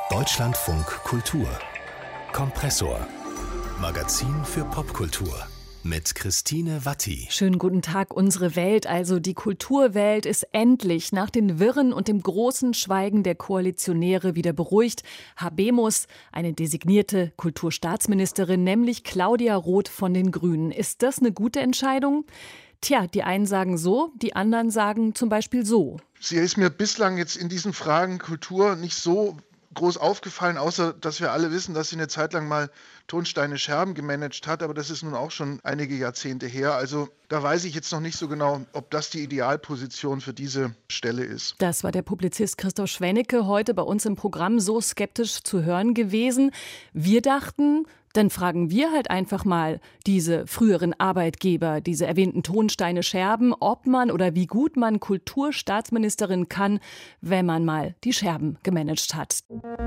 Deutschlandfunk Kultur Kompressor. Magazin für Popkultur mit Christine Watti. Schönen guten Tag. Unsere Welt, also die Kulturwelt, ist endlich nach den Wirren und dem großen Schweigen der Koalitionäre wieder beruhigt. Habemus, eine designierte Kulturstaatsministerin, nämlich Claudia Roth von den Grünen. Ist das eine gute Entscheidung? Tja, die einen sagen so, die anderen sagen zum Beispiel so. Sie ist mir bislang jetzt in diesen Fragen Kultur nicht so groß aufgefallen, außer dass wir alle wissen, dass sie eine Zeit lang mal Tonsteine Scherben gemanagt hat, aber das ist nun auch schon einige Jahrzehnte her. Also da weiß ich jetzt noch nicht so genau, ob das die Idealposition für diese Stelle ist. Das war der Publizist Christoph Schwennecke heute bei uns im Programm so skeptisch zu hören gewesen. Wir dachten, dann fragen wir halt einfach mal diese früheren Arbeitgeber, diese erwähnten Tonsteine Scherben, ob man oder wie gut man Kulturstaatsministerin kann, wenn man mal die Scherben gemanagt hat.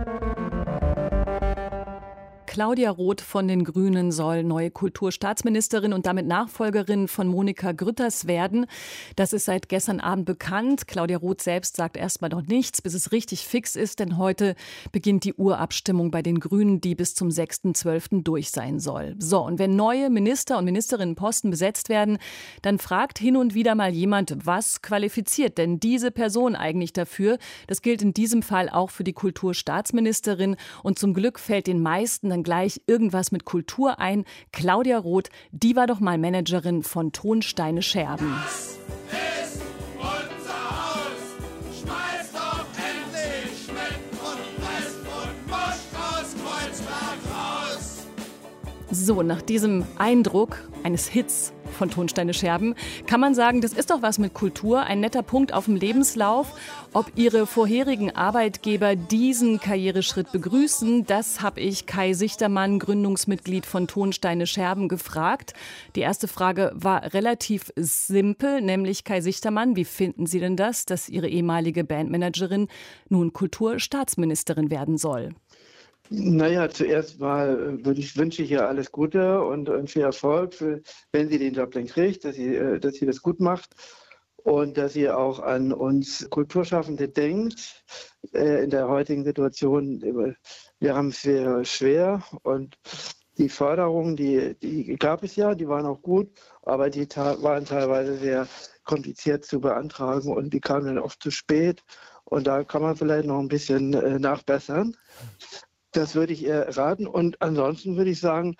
Claudia Roth von den Grünen soll neue Kulturstaatsministerin und damit Nachfolgerin von Monika Grütters werden. Das ist seit gestern Abend bekannt. Claudia Roth selbst sagt erstmal noch nichts, bis es richtig fix ist, denn heute beginnt die Urabstimmung bei den Grünen, die bis zum 6.12. durch sein soll. So, und wenn neue Minister- und Ministerinnenposten besetzt werden, dann fragt hin und wieder mal jemand, was qualifiziert denn diese Person eigentlich dafür? Das gilt in diesem Fall auch für die Kulturstaatsministerin und zum Glück fällt den meisten dann gleich irgendwas mit Kultur ein. Claudia Roth, die war doch mal Managerin von Tonsteine Scherben. Das ist unser Haus. Schmeiß doch endlich mit und Rest und Most aus Kreuzberg raus. So, nach diesem Eindruck eines Hits von Tonsteine Scherben kann man sagen, das ist doch was mit Kultur, ein netter Punkt auf dem Lebenslauf. Ob ihre vorherigen Arbeitgeber diesen Karriereschritt begrüßen, das habe ich Kai Sichtermann, Gründungsmitglied von Tonsteine Scherben, gefragt. Die erste Frage war relativ simpel, nämlich Kai Sichtermann, wie finden Sie denn das, dass Ihre ehemalige Bandmanagerin nun Kulturstaatsministerin werden soll? Naja, zuerst mal wünsche ich ihr alles Gute und viel Erfolg, wenn sie den Job dann kriegt, dass sie das gut macht und dass sie auch an uns Kulturschaffende denkt. In der heutigen Situation, wir haben es sehr schwer und die Förderungen, die gab es ja, die waren auch gut, aber die waren teilweise sehr kompliziert zu beantragen und die kamen dann oft zu spät und da kann man vielleicht noch ein bisschen nachbessern. Das würde ich ihr raten. Und ansonsten würde ich sagen,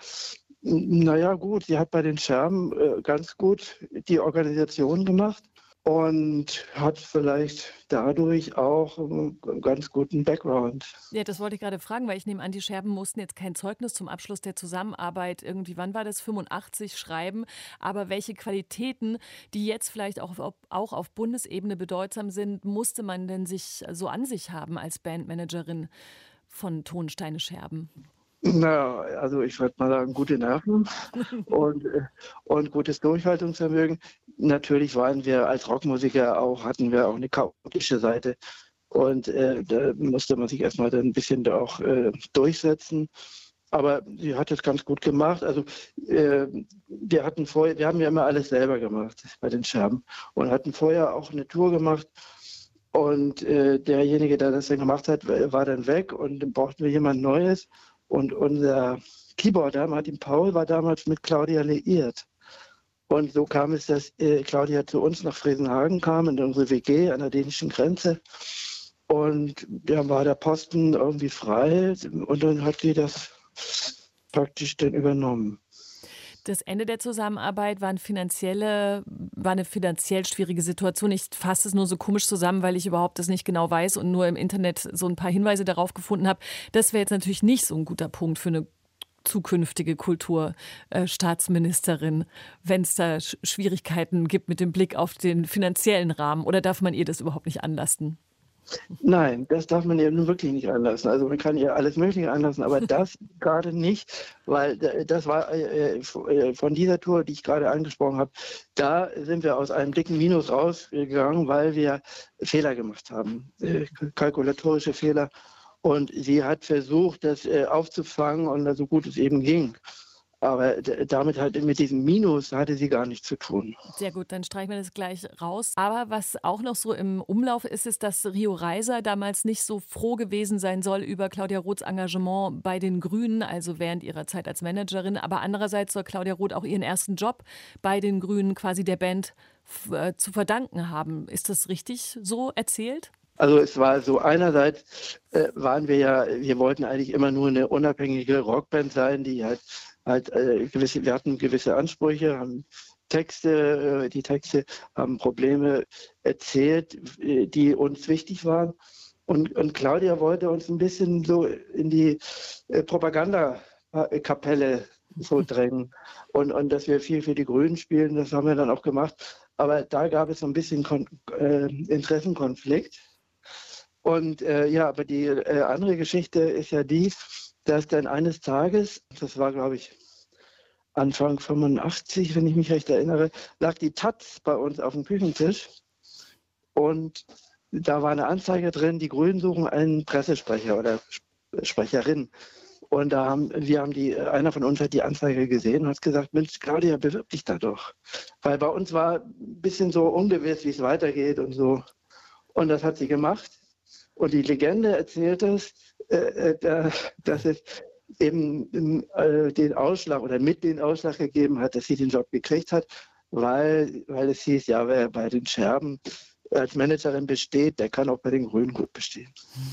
naja gut, sie hat bei den Scherben ganz gut die Organisation gemacht und hat vielleicht dadurch auch einen ganz guten Background. Ja, das wollte ich gerade fragen, weil ich nehme an, die Scherben mussten jetzt kein Zeugnis zum Abschluss der Zusammenarbeit irgendwie, wann war das, 85 schreiben. Aber welche Qualitäten, die jetzt vielleicht auch auf Bundesebene bedeutsam sind, musste man denn sich so an sich haben als Bandmanagerin von Tonsteine Scherben? Na, also ich würde mal sagen, gute Nerven und gutes Durchhaltungsvermögen. Natürlich waren wir als Rockmusiker hatten wir auch eine chaotische Seite. Und da musste man sich erstmal dann ein bisschen auch durchsetzen. Aber sie hat es ganz gut gemacht. Also wir haben ja immer alles selber gemacht bei den Scherben und hatten vorher auch eine Tour gemacht. Und derjenige, der das dann gemacht hat, war dann weg und dann brauchten wir jemand Neues. Und unser Keyboarder, Martin Paul, war damals mit Claudia liiert. Und so kam es, dass Claudia zu uns nach Fresenhagen kam, in unsere WG an der dänischen Grenze. Und da war der Posten irgendwie frei und dann hat sie das praktisch dann übernommen. Das Ende der Zusammenarbeit war eine finanziell schwierige Situation. Ich fasse es nur so komisch zusammen, weil ich überhaupt das nicht genau weiß und nur im Internet so ein paar Hinweise darauf gefunden habe. Das wäre jetzt natürlich nicht so ein guter Punkt für eine zukünftige Kulturstaatsministerin, wenn es da Schwierigkeiten gibt mit dem Blick auf den finanziellen Rahmen. Oder darf man ihr das überhaupt nicht anlasten? Nein, das darf man ihr nun wirklich nicht anlassen. Also man kann ihr alles Mögliche anlassen, aber das gerade nicht, weil das war von dieser Tour, die ich gerade angesprochen habe, da sind wir aus einem dicken Minus rausgegangen, weil wir Fehler gemacht haben, kalkulatorische Fehler. Und sie hat versucht, das aufzufangen und so gut es eben ging. Aber damit halt mit diesem Minus hatte sie gar nichts zu tun. Sehr gut, dann streichen wir das gleich raus. Aber was auch noch so im Umlauf ist, ist, dass Rio Reiser damals nicht so froh gewesen sein soll über Claudia Roths Engagement bei den Grünen, also während ihrer Zeit als Managerin. Aber andererseits soll Claudia Roth auch ihren ersten Job bei den Grünen quasi der Band zu verdanken haben. Ist das richtig so erzählt? Also es war so, einerseits wir wollten eigentlich immer nur eine unabhängige Rockband sein, die wir hatten gewisse Ansprüche, haben die Texte haben Probleme erzählt, die uns wichtig waren. Und Claudia wollte uns ein bisschen so in die Propagandakapelle so drängen. Und dass wir viel für die Grünen spielen, das haben wir dann auch gemacht. Aber da gab es so ein bisschen Interessenkonflikt. Und aber die andere Geschichte ist ja die, dass dann eines Tages, das war glaube ich Anfang 85, wenn ich mich recht erinnere, lag die Taz bei uns auf dem Küchentisch und da war eine Anzeige drin, die Grünen suchen einen Pressesprecher oder Sprecherin. Und einer von uns hat die Anzeige gesehen und hat gesagt, Mensch, Claudia, bewirb dich da doch. Weil bei uns war ein bisschen so ungewiss, wie es weitergeht und so. Und das hat sie gemacht. Und die Legende erzählt es, dass es eben den Ausschlag oder mit den Ausschlag gegeben hat, dass sie den Job gekriegt hat, weil es hieß, ja, wer bei den Scherben als Managerin besteht, der kann auch bei den Grünen gut bestehen.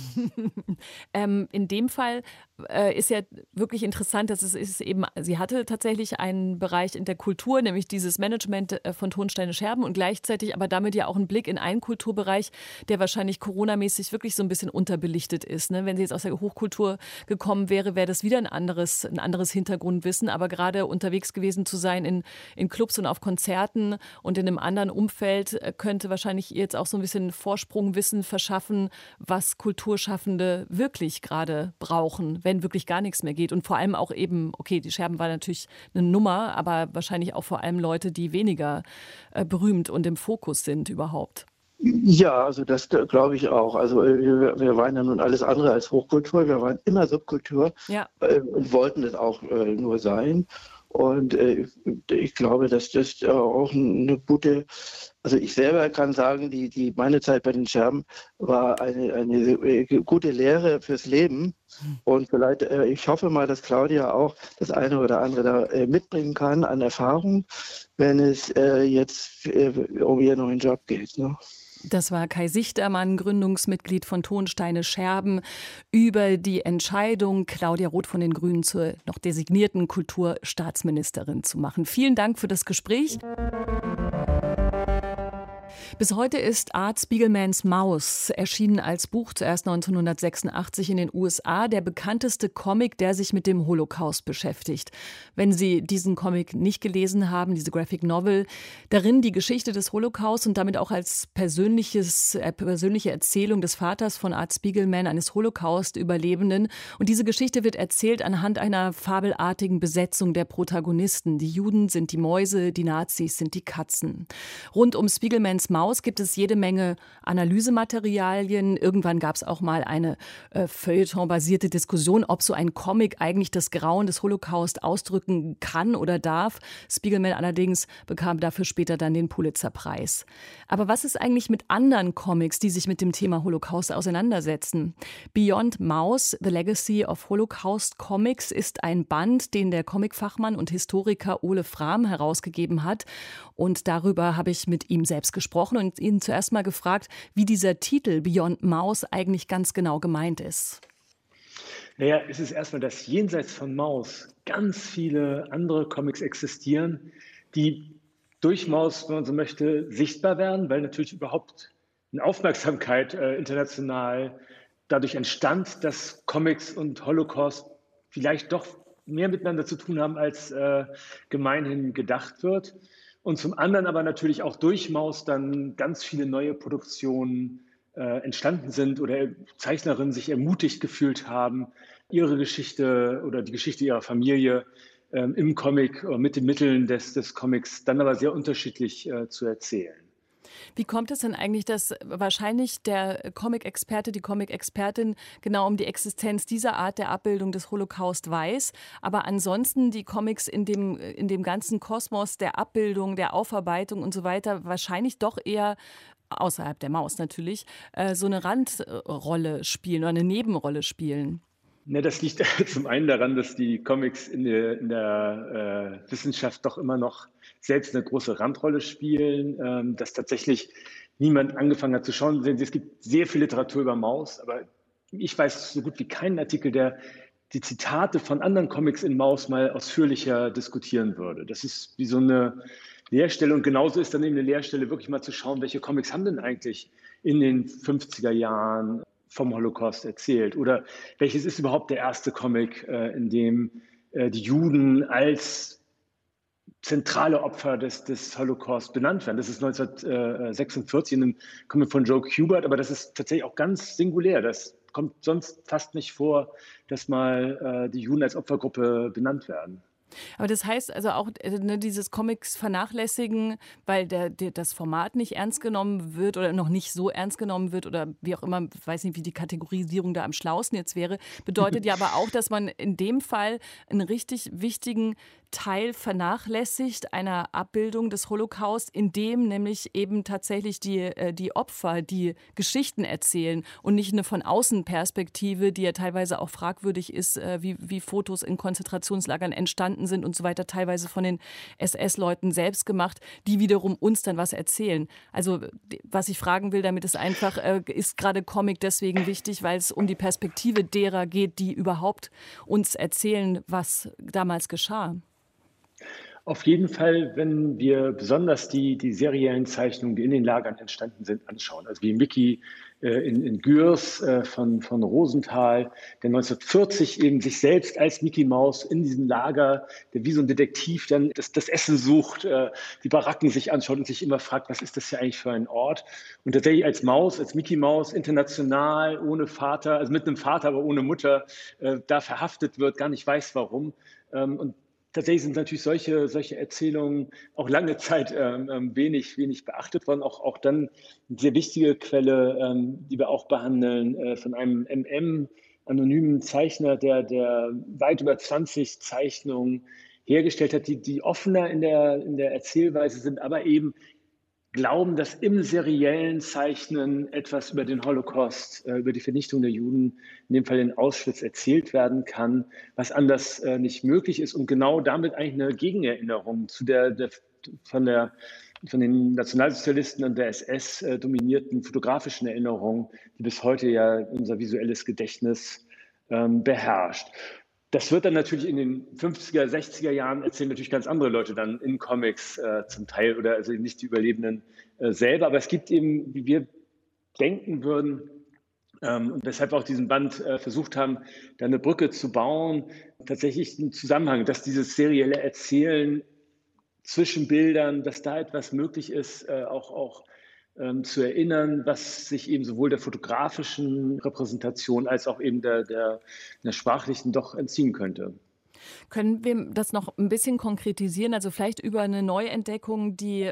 In dem Fall ist ja wirklich interessant, dass sie hatte tatsächlich einen Bereich in der Kultur, nämlich dieses Management von Tonsteine Scherben und gleichzeitig aber damit ja auch einen Blick in einen Kulturbereich, der wahrscheinlich coronamäßig wirklich so ein bisschen unterbelichtet ist. Ne? Wenn sie jetzt aus der Hochkultur gekommen wäre, wäre das wieder ein anderes Hintergrundwissen, aber gerade unterwegs gewesen zu sein in Clubs und auf Konzerten und in einem anderen Umfeld könnte wahrscheinlich ihr jetzt auch so ein bisschen Vorsprungwissen verschaffen, was Kulturschaffende wirklich gerade brauchen, wenn wirklich gar nichts mehr geht. Und vor allem auch eben, okay, die Scherben war natürlich eine Nummer, aber wahrscheinlich auch vor allem Leute, die weniger berühmt und im Fokus sind überhaupt. Ja, also das glaube ich auch. Also wir waren ja nun alles andere als Hochkultur, wir waren immer Subkultur und wollten es auch nur sein. Und ich glaube, dass das auch eine gute, also ich selber kann sagen, meine Zeit bei den Scherben war eine gute Lehre fürs Leben. Und vielleicht, ich hoffe mal, dass Claudia auch das eine oder andere da mitbringen kann an Erfahrung, wenn es jetzt um ihren neuen Job geht. Ne? Das war Kai Sichtermann, Gründungsmitglied von Tonsteine Scherben, über die Entscheidung, Claudia Roth von den Grünen zur noch designierten Kulturstaatsministerin zu machen. Vielen Dank für das Gespräch. Bis heute ist Art Spiegelmans Maus, erschienen als Buch zuerst 1986 in den USA, der bekannteste Comic, der sich mit dem Holocaust beschäftigt. Wenn Sie diesen Comic nicht gelesen haben, diese Graphic Novel, darin die Geschichte des Holocaust und damit auch als persönliche Erzählung des Vaters von Art Spiegelman, eines Holocaust-Überlebenden. Und diese Geschichte wird erzählt anhand einer fabelartigen Besetzung der Protagonisten. Die Juden sind die Mäuse, die Nazis sind die Katzen. Rund um Spiegelmans Maus gibt es jede Menge Analysematerialien. Irgendwann gab es auch mal eine Feuilleton-basierte Diskussion, ob so ein Comic eigentlich das Grauen des Holocaust ausdrücken kann oder darf. Spiegelman allerdings bekam dafür später dann den Pulitzer-Preis. Aber was ist eigentlich mit anderen Comics, die sich mit dem Thema Holocaust auseinandersetzen? Beyond Maus, The Legacy of Holocaust Comics ist ein Band, den der Comicfachmann und Historiker Ole Frahm herausgegeben hat. Und darüber habe ich mit ihm selbst gesprochen und ihn zuerst mal gefragt, wie dieser Titel Beyond Maus eigentlich ganz genau gemeint ist. Naja, es ist erstmal, dass jenseits von Maus ganz viele andere Comics existieren, die durch Maus, wenn man so möchte, sichtbar werden, weil natürlich überhaupt eine Aufmerksamkeit international dadurch entstand, dass Comics und Holocaust vielleicht doch mehr miteinander zu tun haben, als gemeinhin gedacht wird. Und zum anderen aber natürlich auch durch Maus dann ganz viele neue Produktionen entstanden sind oder Zeichnerinnen sich ermutigt gefühlt haben, ihre Geschichte oder die Geschichte ihrer Familie im Comic oder mit den Mitteln des Comics dann aber sehr unterschiedlich zu erzählen. Wie kommt es denn eigentlich, dass wahrscheinlich der Comic-Experte, die Comic-Expertin genau um die Existenz dieser Art der Abbildung des Holocaust weiß, aber ansonsten die Comics in dem ganzen Kosmos der Abbildung, der Aufarbeitung und so weiter wahrscheinlich doch eher außerhalb der Maus natürlich, so eine Randrolle spielen oder eine Nebenrolle spielen? Ne, das liegt zum einen daran, dass die Comics in der Wissenschaft doch immer noch selbst eine große Randrolle spielen, dass tatsächlich niemand angefangen hat zu schauen. Es gibt sehr viel Literatur über Maus, aber ich weiß so gut wie keinen Artikel, der die Zitate von anderen Comics in Maus mal ausführlicher diskutieren würde. Das ist wie so eine Leerstelle und genauso ist dann eben eine Leerstelle, wirklich mal zu schauen, welche Comics haben denn eigentlich in den 50er Jahren vom Holocaust erzählt oder welches ist überhaupt der erste Comic, in dem die Juden als zentrale Opfer des Holocaust benannt werden. Das ist 1946 in einem Comic von Joe Kubert, aber das ist tatsächlich auch ganz singulär. Das kommt sonst fast nicht vor, dass mal die Juden als Opfergruppe benannt werden. Aber das heißt also auch, dieses Comics vernachlässigen, weil das Format nicht ernst genommen wird oder noch nicht so ernst genommen wird oder wie auch immer, ich weiß nicht, wie die Kategorisierung da am schlausten jetzt wäre, bedeutet ja aber auch, dass man in dem Fall einen richtig wichtigen Teil vernachlässigt einer Abbildung des Holocaust, in dem nämlich eben tatsächlich die Opfer die Geschichten erzählen und nicht eine von außen Perspektive, die ja teilweise auch fragwürdig ist, wie Fotos in Konzentrationslagern entstanden sind und so weiter, teilweise von den SS-Leuten selbst gemacht, die wiederum uns dann was erzählen. Also was ich fragen will damit ist einfach, ist gerade Comic deswegen wichtig, weil es um die Perspektive derer geht, die überhaupt uns erzählen, was damals geschah. Auf jeden Fall, wenn wir besonders die seriellen Zeichnungen, die in den Lagern entstanden sind, anschauen. Also wie Mickey in Gürs von Rosenthal, der 1940 eben sich selbst als Mickey Maus in diesem Lager, der wie so ein Detektiv dann das Essen sucht, die Baracken sich anschaut und sich immer fragt, was ist das hier eigentlich für ein Ort? Und tatsächlich als Maus, als Mickey Maus, international, ohne Vater, also mit einem Vater, aber ohne Mutter, da verhaftet wird, gar nicht weiß warum. Und tatsächlich sind natürlich solche Erzählungen auch lange Zeit wenig beachtet worden. Auch dann eine sehr wichtige Quelle, die wir auch behandeln, von einem anonymen Zeichner, der weit über 20 Zeichnungen hergestellt hat, die offener in der Erzählweise sind, aber eben glauben, dass im seriellen Zeichnen etwas über den Holocaust, über die Vernichtung der Juden, in dem Fall in Auschwitz, erzählt werden kann, was anders nicht möglich ist und genau damit eigentlich eine Gegenerinnerung zu von den Nationalsozialisten und der SS dominierten fotografischen Erinnerung, die bis heute ja unser visuelles Gedächtnis beherrscht. Das wird dann natürlich in den 50er, 60er Jahren erzählen natürlich ganz andere Leute dann in Comics zum Teil oder also nicht die Überlebenden selber. Aber es gibt eben, wie wir denken würden und weshalb wir auch diesen Band versucht haben, da eine Brücke zu bauen, tatsächlich einen Zusammenhang, dass dieses serielle Erzählen zwischen Bildern, dass da etwas möglich ist, auch zu erinnern, was sich eben sowohl der fotografischen Repräsentation als auch eben der sprachlichen doch entziehen könnte. Können wir das noch ein bisschen konkretisieren? Also vielleicht über eine Neuentdeckung,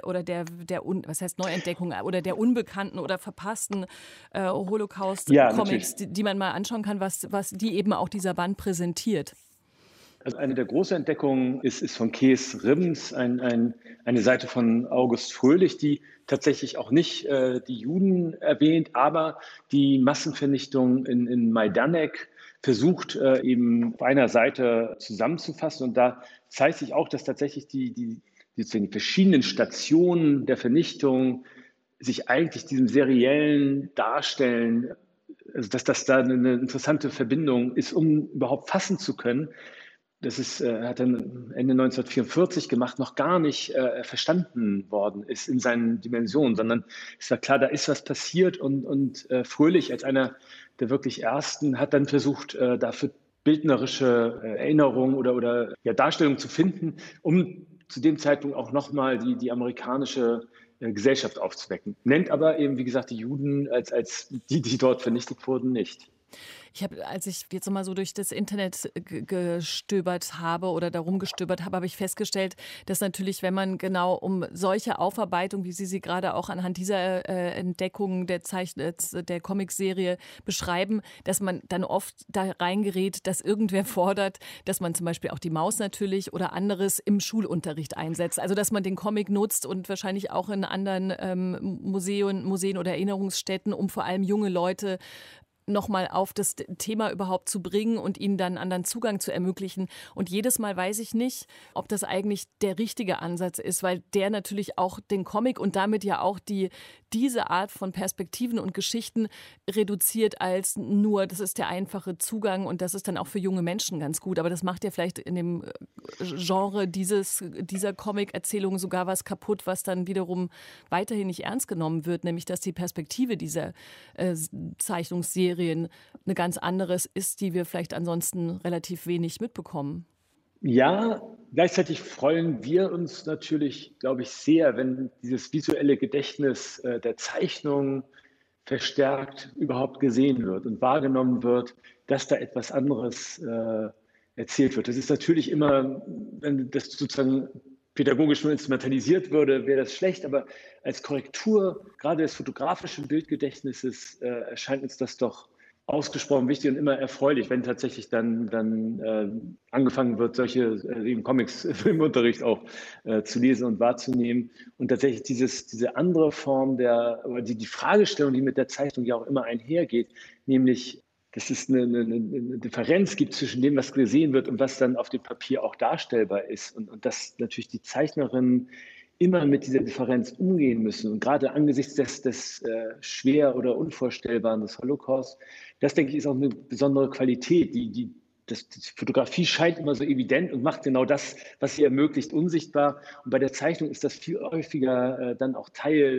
was heißt Neuentdeckung, oder der unbekannten oder verpassten Holocaust-Comics, die man mal anschauen kann, was die eben auch dieser Band präsentiert. Also eine der großen Entdeckungen ist von Kees Ribbens, eine Seite von August Fröhlich, die tatsächlich auch nicht die Juden erwähnt, aber die Massenvernichtung in Majdanek versucht eben auf einer Seite zusammenzufassen. Und da zeigt sich auch, dass tatsächlich die verschiedenen Stationen der Vernichtung sich eigentlich diesem seriellen Darstellen, also dass das da eine interessante Verbindung ist, um überhaupt fassen zu können. Das hat dann Ende 1944 gemacht, noch gar nicht verstanden worden ist in seinen Dimensionen, sondern es war klar, da ist was passiert und Fröhlich als einer der wirklich Ersten hat dann versucht, dafür bildnerische Erinnerungen oder Darstellungen zu finden, um zu dem Zeitpunkt auch nochmal die amerikanische Gesellschaft aufzuwecken. Nennt aber eben, wie gesagt, die Juden als die dort vernichtet wurden, nicht. Ich habe, als ich jetzt mal so durch das Internet gestöbert habe oder darum gestöbert habe, habe ich festgestellt, dass natürlich, wenn man genau um solche Aufarbeitung, wie Sie gerade auch anhand dieser Entdeckung der Comicserie beschreiben, dass man dann oft da reingerät, dass irgendwer fordert, dass man zum Beispiel auch die Maus natürlich oder anderes im Schulunterricht einsetzt. Also dass man den Comic nutzt und wahrscheinlich auch in anderen Museen oder Erinnerungsstätten, um vor allem junge Leute nochmal auf das Thema überhaupt zu bringen und ihnen dann anderen Zugang zu ermöglichen. Und jedes Mal weiß ich nicht, ob das eigentlich der richtige Ansatz ist, weil der natürlich auch den Comic und damit ja auch diese Art von Perspektiven und Geschichten reduziert als nur, das ist der einfache Zugang und das ist dann auch für junge Menschen ganz gut. Aber das macht ja vielleicht in dem Genre dieser Comic-Erzählung sogar was kaputt, was dann wiederum weiterhin nicht ernst genommen wird, nämlich dass die Perspektive dieser Zeichnungsserie eine ganz anderes ist, die wir vielleicht ansonsten relativ wenig mitbekommen. Ja, gleichzeitig freuen wir uns natürlich, glaube ich, sehr, wenn dieses visuelle Gedächtnis der Zeichnung verstärkt überhaupt gesehen wird und wahrgenommen wird, dass da etwas anderes erzählt wird. Das ist natürlich immer, wenn das sozusagen pädagogisch nur instrumentalisiert würde, wäre das schlecht, aber als Korrektur gerade des fotografischen Bildgedächtnisses erscheint uns das doch ausgesprochen wichtig und immer erfreulich, wenn tatsächlich dann angefangen wird, solche Comics im Unterricht auch zu lesen und wahrzunehmen. Und tatsächlich diese andere Form die Fragestellung, die mit der Zeichnung ja auch immer einhergeht, nämlich, dass es eine Differenz gibt zwischen dem, was gesehen wird und was dann auf dem Papier auch darstellbar ist. Und dass natürlich die Zeichnerinnen immer mit dieser Differenz umgehen müssen. Und gerade angesichts des schwer oder Unvorstellbaren des Holocaust, das, denke ich, ist auch eine besondere Qualität. Die Fotografie scheint immer so evident und macht genau das, was sie ermöglicht, unsichtbar. Und bei der Zeichnung ist das viel häufiger dann auch Teil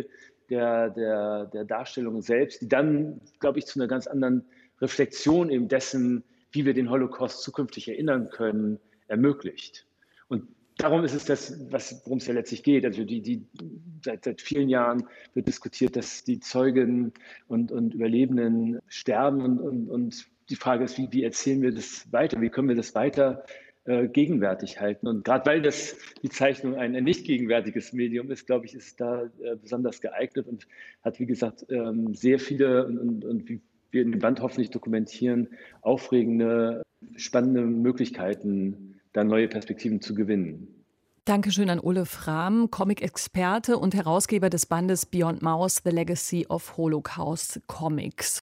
der Darstellung selbst, die dann, glaube ich, zu einer ganz anderen Reflexion eben dessen, wie wir den Holocaust zukünftig erinnern können, ermöglicht. Und darum ist es das, worum es ja letztlich geht. Also seit vielen Jahren wird diskutiert, dass die Zeugen und Überlebenden sterben und die Frage ist, wie erzählen wir das weiter? Wie können wir das weiter gegenwärtig halten? Und gerade weil die Zeichnung ein nicht gegenwärtiges Medium ist, glaube ich, ist es da besonders geeignet und hat, wie gesagt, sehr viele und wie wir in dem Band hoffentlich dokumentieren, aufregende, spannende Möglichkeiten, da neue Perspektiven zu gewinnen. Dankeschön an Ole Frahm, Comic-Experte und Herausgeber des Bandes Beyond Maus, The Legacy of Holocaust Comics.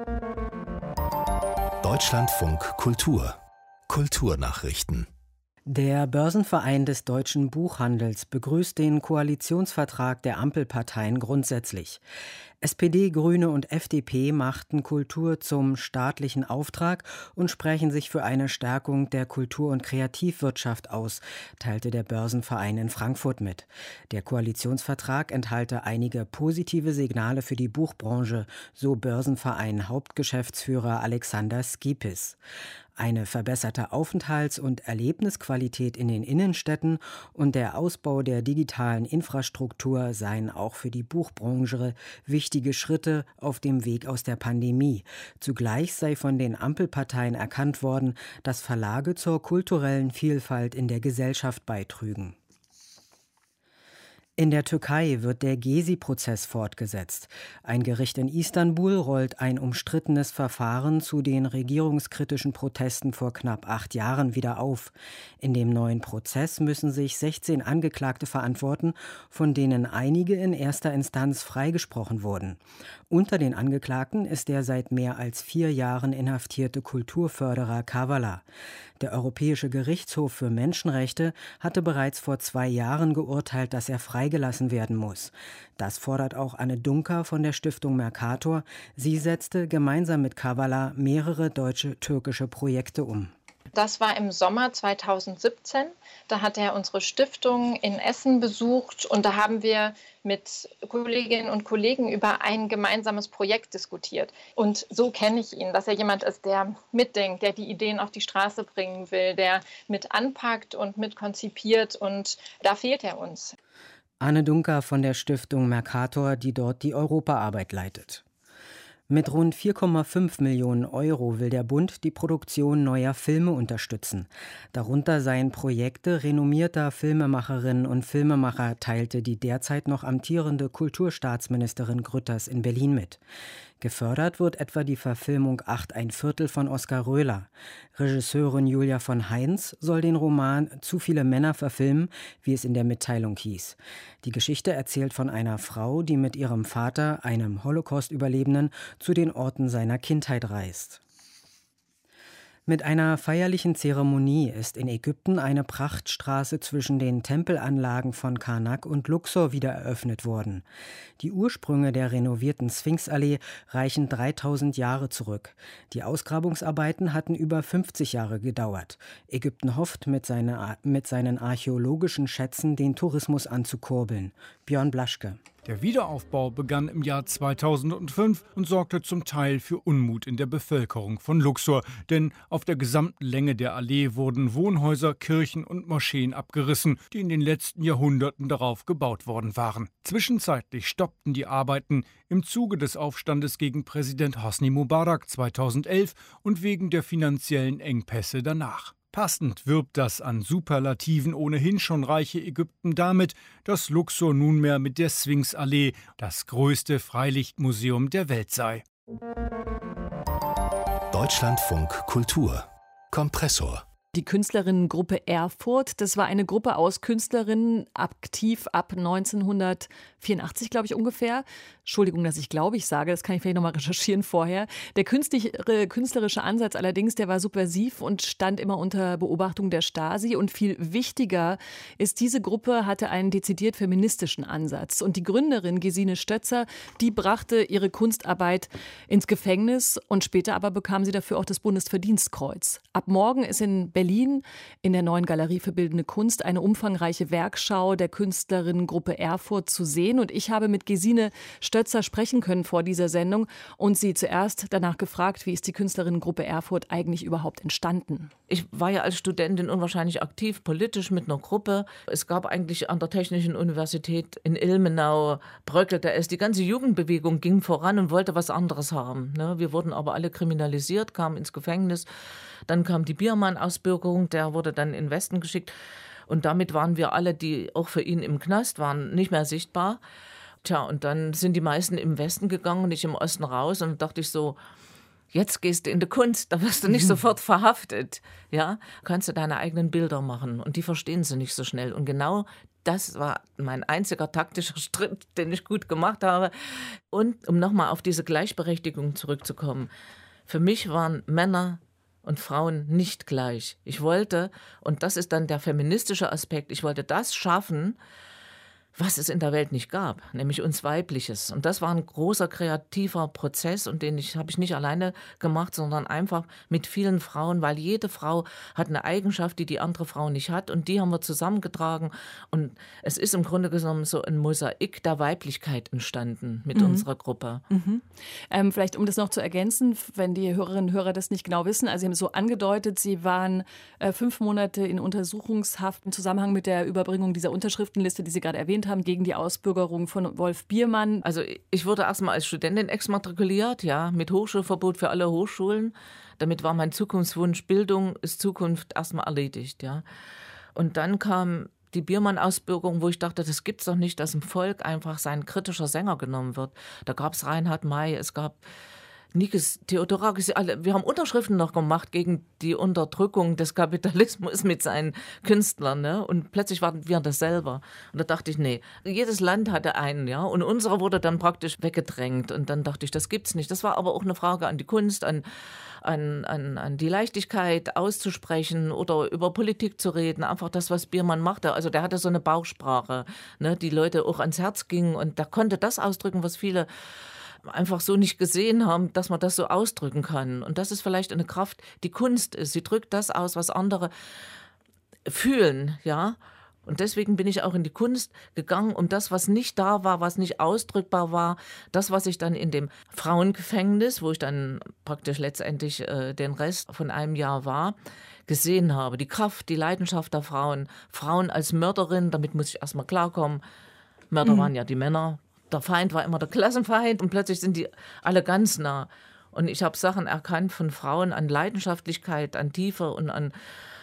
Deutschlandfunk Kultur. Kulturnachrichten. Der Börsenverein des deutschen Buchhandels begrüßt den Koalitionsvertrag der Ampelparteien grundsätzlich. SPD, Grüne und FDP machten Kultur zum staatlichen Auftrag und sprechen sich für eine Stärkung der Kultur- und Kreativwirtschaft aus, teilte der Börsenverein in Frankfurt mit. Der Koalitionsvertrag enthalte einige positive Signale für die Buchbranche, so Börsenverein Hauptgeschäftsführer Alexander Skipis. Eine verbesserte Aufenthalts- und Erlebnisqualität in den Innenstädten und der Ausbau der digitalen Infrastruktur seien auch für die Buchbranche wichtige Schritte auf dem Weg aus der Pandemie. Zugleich sei von den Ampelparteien erkannt worden, dass Verlage zur kulturellen Vielfalt in der Gesellschaft beitrügen. In der Türkei wird der Gezi-Prozess fortgesetzt. Ein Gericht in Istanbul rollt ein umstrittenes Verfahren zu den regierungskritischen Protesten vor knapp 8 Jahren wieder auf. In dem neuen Prozess müssen sich 16 Angeklagte verantworten, von denen einige in erster Instanz freigesprochen wurden. Unter den Angeklagten ist der seit mehr als 4 Jahren inhaftierte Kulturförderer Kavala. Der Europäische Gerichtshof für Menschenrechte hatte bereits vor 2 Jahren geurteilt, dass er freigelassen werden muss. Das fordert auch Anne Dunker von der Stiftung Mercator. Sie setzte gemeinsam mit Kavala mehrere deutsche-türkische Projekte um. Das war im Sommer 2017. Da hat er unsere Stiftung in Essen besucht und da haben wir mit Kolleginnen und Kollegen über ein gemeinsames Projekt diskutiert. Und so kenne ich ihn, dass er jemand ist, der mitdenkt, der die Ideen auf die Straße bringen will, der mit anpackt und mit konzipiert und da fehlt er uns. Anne Dunker von der Stiftung Mercator, die dort die Europaarbeit leitet. Mit rund 4,5 Millionen Euro will der Bund die Produktion neuer Filme unterstützen. Darunter seien Projekte renommierter Filmemacherinnen und Filmemacher, teilte die derzeit noch amtierende Kulturstaatsministerin Grütters in Berlin mit. Gefördert wird etwa die Verfilmung 8 1/4 von Oskar Röhler. Regisseurin Julia von Heinz soll den Roman Zu viele Männer verfilmen, wie es in der Mitteilung hieß. Die Geschichte erzählt von einer Frau, die mit ihrem Vater, einem Holocaust-Überlebenden, zu den Orten seiner Kindheit reist. Mit einer feierlichen Zeremonie ist in Ägypten eine Prachtstraße zwischen den Tempelanlagen von Karnak und Luxor wieder eröffnet worden. Die Ursprünge der renovierten Sphinxallee reichen 3000 Jahre zurück. Die Ausgrabungsarbeiten hatten über 50 Jahre gedauert. Ägypten hofft, mit seinen archäologischen Schätzen den Tourismus anzukurbeln. Björn Blaschke. Der Wiederaufbau begann im Jahr 2005 und sorgte zum Teil für Unmut in der Bevölkerung von Luxor. Denn auf der gesamten Länge der Allee wurden Wohnhäuser, Kirchen und Moscheen abgerissen, die in den letzten Jahrhunderten darauf gebaut worden waren. Zwischenzeitlich stoppten die Arbeiten im Zuge des Aufstandes gegen Präsident Hosni Mubarak 2011 und wegen der finanziellen Engpässe danach. Passend wirbt das an Superlativen ohnehin schon reiche Ägypten damit, dass Luxor nunmehr mit der Sphinxallee das größte Freilichtmuseum der Welt sei. Deutschlandfunk Kultur Kompressor. Die Künstlerinnengruppe Erfurt, das war eine Gruppe aus Künstlerinnen, aktiv ab 1984, glaube ich, ungefähr. Entschuldigung, dass ich glaube, ich sage, das kann ich vielleicht nochmal recherchieren vorher. Der künstlerische Ansatz allerdings, der war subversiv und stand immer unter Beobachtung der Stasi. Und viel wichtiger ist, diese Gruppe hatte einen dezidiert feministischen Ansatz. Und die Gründerin Gesine Stötzer, die brachte ihre Kunstarbeit ins Gefängnis und später aber bekam sie dafür auch das Bundesverdienstkreuz. Ab morgen ist in Berlin in der Neuen Galerie für Bildende Kunst eine umfangreiche Werkschau der Künstlerinnengruppe Erfurt zu sehen. Und ich habe mit Gesine Stötzer sprechen können vor dieser Sendung und sie zuerst danach gefragt, wie ist die Künstlerinnengruppe Erfurt eigentlich überhaupt entstanden? Ich war ja als Studentin unwahrscheinlich aktiv politisch mit einer Gruppe. Es gab eigentlich an der Technischen Universität in Ilmenau, bröckelte es. Die ganze Jugendbewegung ging voran und wollte was anderes haben. Wir wurden aber alle kriminalisiert, kamen ins Gefängnis. Dann kam die Biermann-Ausbürgerung, der wurde dann in den Westen geschickt. Und damit waren wir alle, die auch für ihn im Knast waren, nicht mehr sichtbar. Tja, und dann sind die meisten im Westen gegangen und ich im Osten raus. Und dann dachte ich so, jetzt gehst du in die Kunst, da wirst du nicht sofort verhaftet. Ja, kannst du deine eigenen Bilder machen und die verstehen sie nicht so schnell. Und genau das war mein einziger taktischer Schritt, den ich gut gemacht habe. Und um nochmal auf diese Gleichberechtigung zurückzukommen, für mich waren Männer und Frauen nicht gleich. Ich wollte, und das ist dann der feministische Aspekt, ich wollte das schaffen, was es in der Welt nicht gab, nämlich uns Weibliches. Und das war ein großer kreativer Prozess und den habe ich nicht alleine gemacht, sondern einfach mit vielen Frauen, weil jede Frau hat eine Eigenschaft, die die andere Frau nicht hat und die haben wir zusammengetragen und es ist im Grunde genommen so ein Mosaik der Weiblichkeit entstanden mit unserer Gruppe. Vielleicht um das noch zu ergänzen, wenn die Hörerinnen und Hörer das nicht genau wissen, also Sie haben so angedeutet, Sie waren 5 Monate in Untersuchungshaft im Zusammenhang mit der Überbringung dieser Unterschriftenliste, die Sie gerade erwähnt haben, gegen die Ausbürgerung von Wolf Biermann. Also ich wurde erstmal als Studentin exmatrikuliert, ja, mit Hochschulverbot für alle Hochschulen. Damit war mein Zukunftswunsch, Bildung ist Zukunft, erstmal erledigt, ja. Und dann kam die Biermann-Ausbürgerung, wo ich dachte, das gibt's doch nicht, dass im Volk einfach sein kritischer Sänger genommen wird. Da gab es Reinhard May, es gab Nikes Theodorakis, wir haben Unterschriften noch gemacht gegen die Unterdrückung des Kapitalismus mit seinen Künstlern, ne? Und plötzlich waren wir das selber. Und da dachte ich, nee, jedes Land hatte einen, ja, und unserer wurde dann praktisch weggedrängt. Und dann dachte ich, das gibt's nicht. Das war aber auch eine Frage an die Kunst, an die Leichtigkeit auszusprechen oder über Politik zu reden, einfach das, was Biermann machte. Also der hatte so eine Bauchsprache, ne, die Leute auch ans Herz ging und der konnte das ausdrücken, was viele einfach so nicht gesehen haben, dass man das so ausdrücken kann. Und das ist vielleicht eine Kraft, die Kunst ist. Sie drückt das aus, was andere fühlen, ja. Und deswegen bin ich auch in die Kunst gegangen, um das, was nicht da war, was nicht ausdrückbar war, das, was ich dann in dem Frauengefängnis, wo ich dann praktisch letztendlich den Rest von einem Jahr war, gesehen habe. Die Kraft, die Leidenschaft der Frauen. Frauen als Mörderin, damit muss ich erstmal klarkommen. Mörder waren ja die Männer. der Feind war immer der Klassenfeind und plötzlich sind die alle ganz nah. Und ich habe Sachen erkannt von Frauen an Leidenschaftlichkeit, an Tiefe und an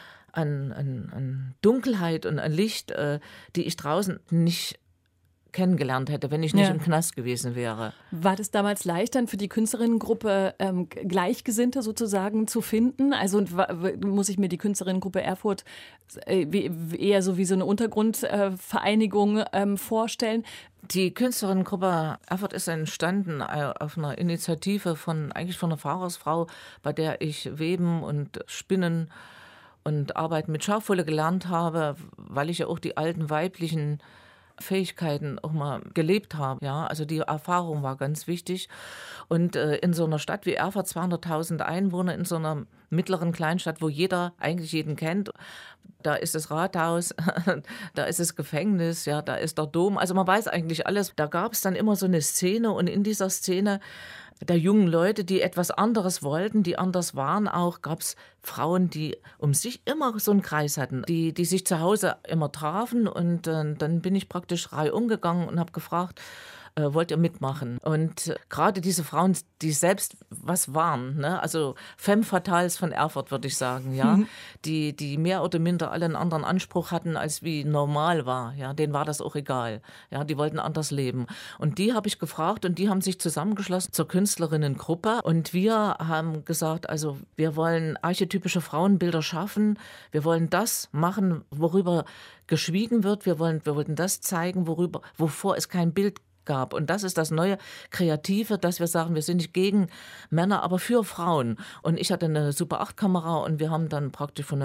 Dunkelheit und an Licht, die ich draußen nicht kennengelernt hätte, wenn ich nicht im Knast gewesen wäre. War das damals leicht dann für die Künstlerinnengruppe Gleichgesinnte sozusagen zu finden? Also muss ich mir die Künstlerinnengruppe Erfurt eher so wie so eine Untergrundvereinigung vorstellen? Die Künstlerinnengruppe Erfurt ist entstanden auf einer Initiative von einer Pfarrersfrau, bei der ich Weben und Spinnen und Arbeiten mit Schafwolle gelernt habe, weil ich ja auch die alten weiblichen Fähigkeiten auch mal gelebt habe. Ja, also die Erfahrung war ganz wichtig. Und in so einer Stadt wie Erfurt, 200.000 Einwohner, in so einer mittleren Kleinstadt, wo jeder eigentlich jeden kennt, da ist das Rathaus, da ist das Gefängnis, ja, da ist der Dom. Also man weiß eigentlich alles. Da gab es dann immer so eine Szene und in dieser Szene der jungen Leute, die etwas anderes wollten, die anders waren auch, gab es Frauen, die um sich immer so einen Kreis hatten, die sich zu Hause immer trafen und dann bin ich praktisch reihum gegangen und habe gefragt, wollt ihr mitmachen? Und gerade diese Frauen, die selbst was waren, ne? Also Femme Fatales von Erfurt, würde ich sagen, ja, die mehr oder minder alle einen anderen Anspruch hatten, als wie normal war, ja, denen war das auch egal, ja, die wollten anders leben. Und die habe ich gefragt und die haben sich zusammengeschlossen zur Künstlerinnengruppe und wir haben gesagt, also wir wollen archetypische Frauenbilder schaffen, wir wollen das machen, worüber geschwiegen wird, wir wollten das zeigen, wovor es kein Bild gab. Und das ist das neue Kreative, dass wir sagen, wir sind nicht gegen Männer, aber für Frauen. Und ich hatte eine Super 8-Kamera und wir haben dann praktisch von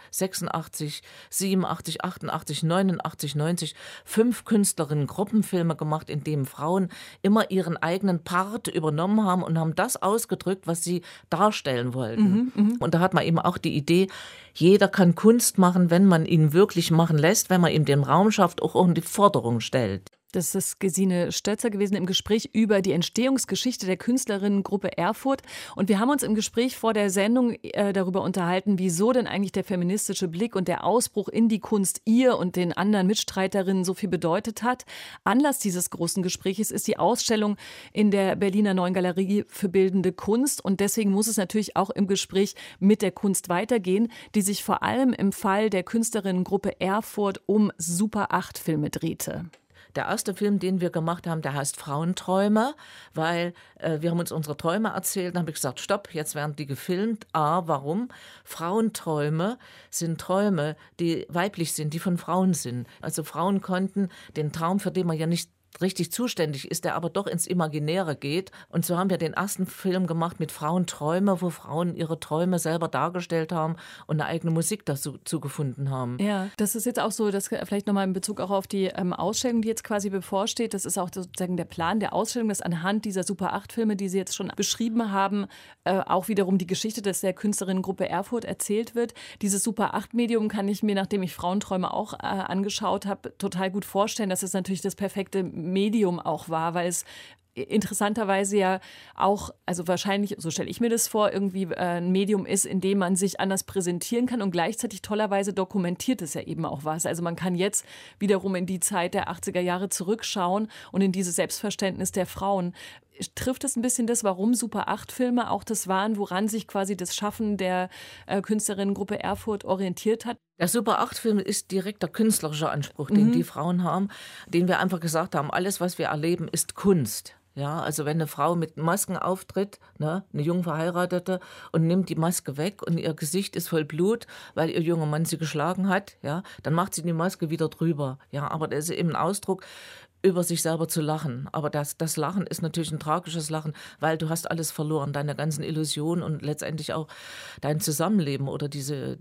1986, 87, 88, 89, 90 5 Künstlerinnen Gruppenfilme gemacht, in denen Frauen immer ihren eigenen Part übernommen haben und haben das ausgedrückt, was sie darstellen wollten. Und da hat man eben auch die Idee, jeder kann Kunst machen, wenn man ihn wirklich machen lässt, wenn man ihm den Raum schafft, auch die Forderung stellt. Das ist Gesine Stötzer gewesen im Gespräch über die Entstehungsgeschichte der Künstlerinnengruppe Erfurt. Und wir haben uns im Gespräch vor der Sendung darüber unterhalten, wieso denn eigentlich der feministische Blick und der Ausbruch in die Kunst ihr und den anderen Mitstreiterinnen so viel bedeutet hat. Anlass dieses großen Gespräches ist die Ausstellung in der Berliner Neuen Galerie für Bildende Kunst. Und deswegen muss es natürlich auch im Gespräch mit der Kunst weitergehen, die sich vor allem im Fall der Künstlerinnengruppe Erfurt um Super 8-Filme drehte. Der erste Film, den wir gemacht haben, der heißt Frauenträume, weil wir haben uns unsere Träume erzählt. Dann habe ich gesagt, stopp, jetzt werden die gefilmt. Warum? Frauenträume sind Träume, die weiblich sind, die von Frauen sind. Also Frauen konnten den Traum, für den man ja nicht richtig zuständig ist, der aber doch ins Imaginäre geht. Und so haben wir den ersten Film gemacht mit Frauenträume, wo Frauen ihre Träume selber dargestellt haben und eine eigene Musik dazu gefunden haben. Ja, das ist jetzt auch so, dass vielleicht nochmal in Bezug auch auf die Ausstellung, die jetzt quasi bevorsteht, das ist auch sozusagen der Plan der Ausstellung, dass anhand dieser Super 8-Filme, die Sie jetzt schon beschrieben haben, auch wiederum die Geschichte der Künstlerinnengruppe Erfurt erzählt wird. Dieses Super 8-Medium kann ich mir, nachdem ich Frauenträume auch angeschaut habe, total gut vorstellen, dass es natürlich das perfekte Medium auch war, weil es interessanterweise ja auch, also wahrscheinlich, so stelle ich mir das vor, irgendwie ein Medium ist, in dem man sich anders präsentieren kann und gleichzeitig tollerweise dokumentiert es ja eben auch was. Also man kann jetzt wiederum in die Zeit der 80er Jahre zurückschauen und in dieses Selbstverständnis der Frauen. Trifft es ein bisschen das, warum Super 8-Filme auch das waren, woran sich quasi das Schaffen der Künstlerinnengruppe Erfurt orientiert hat? Der Super 8-Film ist direkt der künstlerische Anspruch, den die Frauen haben, den wir einfach gesagt haben, alles, was wir erleben, ist Kunst. Ja, also wenn eine Frau mit Masken auftritt, ne, eine jung Verheiratete, und nimmt die Maske weg und ihr Gesicht ist voll Blut, weil ihr junger Mann sie geschlagen hat, ja, dann macht sie die Maske wieder drüber. Ja, aber das ist eben ein Ausdruck, über sich selber zu lachen. Aber das Lachen ist natürlich ein tragisches Lachen, weil du hast alles verloren, deine ganzen Illusionen und letztendlich auch dein Zusammenleben oder diesen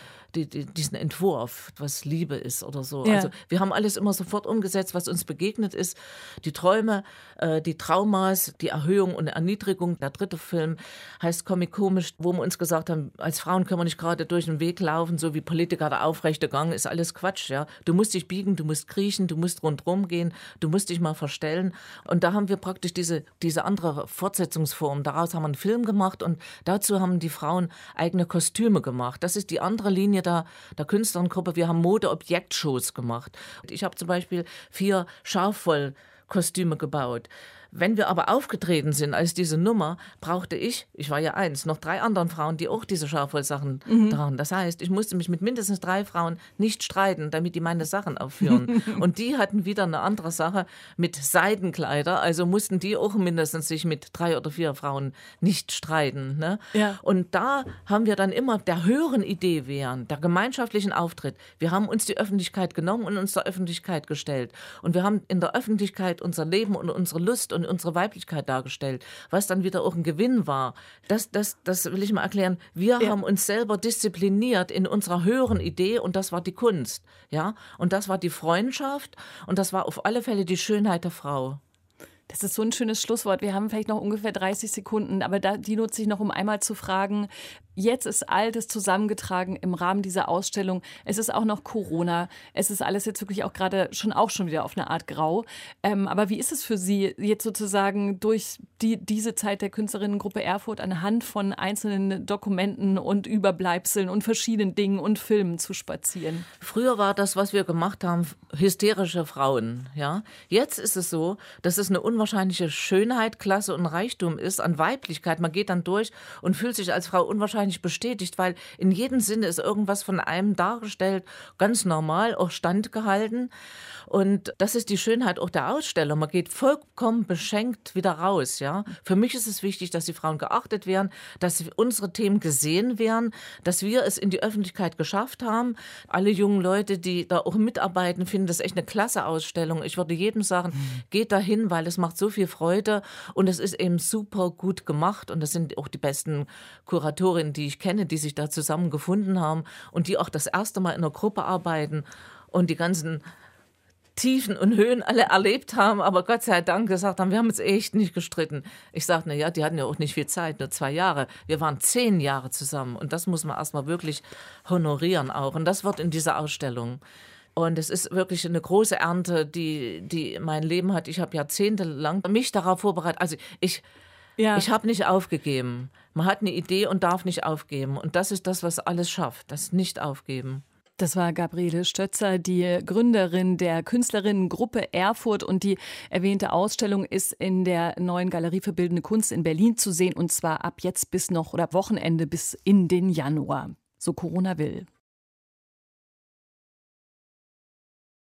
Entwurf, was Liebe ist oder so. Ja. Also wir haben alles immer sofort umgesetzt, was uns begegnet ist. Die Träume, die Traumas, die Erhöhung und Erniedrigung. Der dritte Film heißt Komikomisch, wo wir uns gesagt haben, als Frauen können wir nicht gerade durch den Weg laufen, so wie Politiker, der aufrechte Gang, ist alles Quatsch. Ja? Du musst dich biegen, du musst kriechen, du musst rundherum gehen, du musst dich mal verstellen. Und da haben wir praktisch diese andere Fortsetzungsform. Daraus haben wir einen Film gemacht und dazu haben die Frauen eigene Kostüme gemacht. Das ist die andere Linie der Künstlerinnengruppe. Wir haben Mode-Objektshows gemacht. Ich habe zum Beispiel 4 Schafwoll Kostüme gebaut. Wenn wir aber aufgetreten sind als diese Nummer, brauchte ich war ja eins, noch 3 anderen Frauen, die auch diese Schauvollsachen tragen. Das heißt, ich musste mich mit mindestens 3 Frauen nicht streiten, damit die meine Sachen aufführen. Und die hatten wieder eine andere Sache mit Seidenkleider, also mussten die auch mindestens sich mit 3 oder 4 Frauen nicht streiten. Ne? Ja. Und da haben wir dann immer der höheren Idee während, der gemeinschaftlichen Auftritt. Wir haben uns die Öffentlichkeit genommen und uns der Öffentlichkeit gestellt. Und wir haben in der Öffentlichkeit unser Leben und unsere Lust und unsere Weiblichkeit dargestellt, was dann wieder auch ein Gewinn war. Das will ich mal erklären. Wir haben uns selber diszipliniert in unserer höheren Idee und das war die Kunst. Ja? Und das war die Freundschaft und das war auf alle Fälle die Schönheit der Frau. Das ist so ein schönes Schlusswort. Wir haben vielleicht noch ungefähr 30 Sekunden, aber die nutze ich noch, um einmal zu fragen, jetzt ist Altes zusammengetragen im Rahmen dieser Ausstellung. Es ist auch noch Corona. Es ist alles jetzt wirklich auch gerade schon wieder auf eine Art grau. Aber wie ist es für Sie, jetzt sozusagen durch diese Zeit der Künstlerinnengruppe Erfurt anhand von einzelnen Dokumenten und Überbleibseln und verschiedenen Dingen und Filmen zu spazieren? Früher war das, was wir gemacht haben, hysterische Frauen. Ja? Jetzt ist es so, dass es eine unwahrscheinliche Schönheit, Klasse und Reichtum ist an Weiblichkeit. Man geht dann durch und fühlt sich als Frau unwahrscheinlich bestätigt, weil in jedem Sinne ist irgendwas von einem dargestellt, ganz normal, auch standgehalten. Und das ist die Schönheit auch der Ausstellung. Man geht vollkommen beschenkt wieder raus. Ja? Für mich ist es wichtig, dass die Frauen geachtet werden, dass unsere Themen gesehen werden, dass wir es in die Öffentlichkeit geschafft haben. Alle jungen Leute, die da auch mitarbeiten, finden das echt eine klasse Ausstellung. Ich würde jedem sagen, geht dahin, weil es macht so viel Freude und es ist eben super gut gemacht. Und das sind auch die besten Kuratorinnen, die ich kenne, die sich da zusammen gefunden haben und die auch das erste Mal in einer Gruppe arbeiten und die ganzen Tiefen und Höhen alle erlebt haben, aber Gott sei Dank gesagt haben, wir haben uns echt nicht gestritten. Ich sage, naja, die hatten ja auch nicht viel Zeit, nur 2 Jahre. Wir waren 10 Jahre zusammen und das muss man erstmal wirklich honorieren auch. Und das wird in dieser Ausstellung. Und es ist wirklich eine große Ernte, die mein Leben hat. Ich habe jahrzehntelang mich darauf vorbereitet. Also ich habe nicht aufgegeben. Man hat eine Idee und darf nicht aufgeben. Und das ist das, was alles schafft, das Nicht-Aufgeben. Das war Gabriele Stötzer, die Gründerin der Künstlerinnengruppe Erfurt. Und die erwähnte Ausstellung ist in der Neuen Galerie für Bildende Kunst in Berlin zu sehen. Und zwar ab jetzt bis Wochenende bis in den Januar. So Corona will.